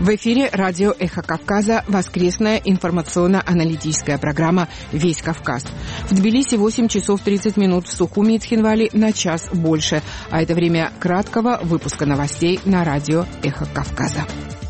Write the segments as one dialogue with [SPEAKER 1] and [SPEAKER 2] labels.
[SPEAKER 1] В эфире радио «Эхо Кавказа», воскресная информационно-аналитическая программа «Весь Кавказ». В Тбилиси 8 часов 30 минут, в Сухуми и Цхинвале на час больше. А это время краткого выпуска новостей на радио «Эхо Кавказа».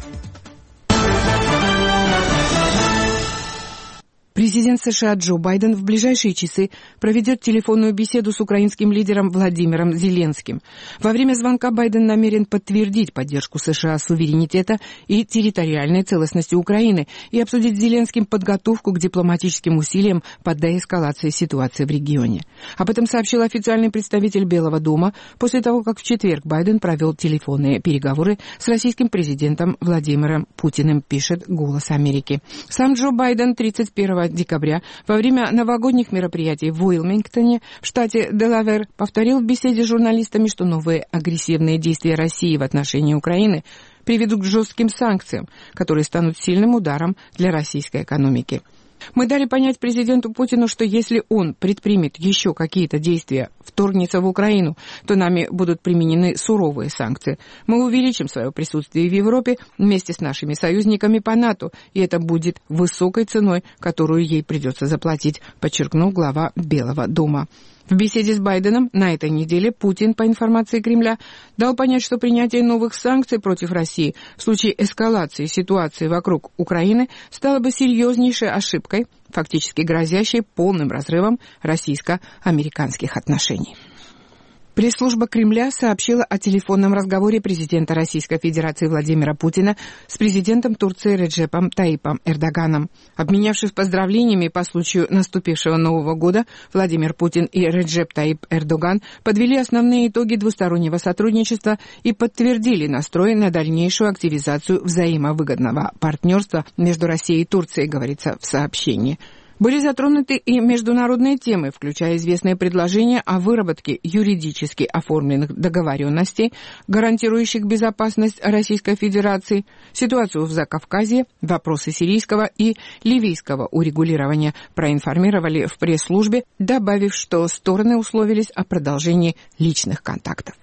[SPEAKER 1] Президент США Джо Байден в ближайшие часы проведет телефонную беседу с украинским лидером Владимиром Зеленским. Во время звонка Байден намерен подтвердить поддержку США суверенитета и территориальной целостности Украины и обсудить с Зеленским подготовку к дипломатическим усилиям по деэскалации ситуации в регионе. Об этом сообщил официальный представитель Белого дома после того, как в четверг Байден провел телефонные переговоры с российским президентом Владимиром Путиным, пишет «Голос Америки». Сам Джо Байден 31 декабря во время новогодних мероприятий в Уилмингтоне в штате Делавэр повторил в беседе с журналистами, что новые агрессивные действия России в отношении Украины приведут к жестким санкциям, которые станут сильным ударом для российской экономики. Мы дали понять президенту Путину, что если он предпримет еще какие-то действия, вторгнется в Украину, то нами будут применены суровые санкции. Мы увеличим свое присутствие в Европе вместе с нашими союзниками по НАТО, и это будет высокой ценой, которую ей придется заплатить, подчеркнул глава Белого дома. В беседе с Байденом на этой неделе Путин, по информации Кремля, дал понять, что принятие новых санкций против России в случае эскалации ситуации вокруг Украины стало бы серьезнейшей ошибкой, фактически грозящей полным разрывом российско-американских отношений. Пресс-служба Кремля сообщила о телефонном разговоре президента Российской Федерации Владимира Путина с президентом Турции Реджепом Таипом Эрдоганом. Обменявшись поздравлениями по случаю наступившего Нового года, Владимир Путин и Реджеп Таип Эрдоган подвели основные итоги двустороннего сотрудничества и подтвердили настрой на дальнейшую активизацию взаимовыгодного партнерства между Россией и Турцией, говорится в сообщении. Были затронуты и международные темы, включая известные предложения о выработке юридически оформленных договоренностей, гарантирующих безопасность Российской Федерации, ситуацию в Закавказье, вопросы сирийского и ливийского урегулирования, проинформировали в пресс-службе, добавив, что стороны условились о продолжении личных контактов.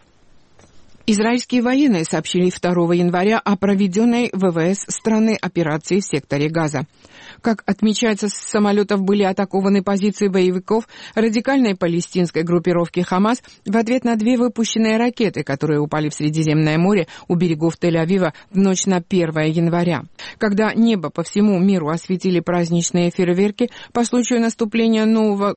[SPEAKER 1] Израильские военные сообщили 2 января о проведенной ВВС страны операции в секторе Газа. Как отмечается, с самолетов были атакованы позиции боевиков радикальной палестинской группировки «Хамас» в ответ на 2 выпущенные ракеты, которые упали в Средиземное море у берегов Тель-Авива в ночь на 1 января. Когда небо по всему миру осветили праздничные фейерверки по случаю наступления Нового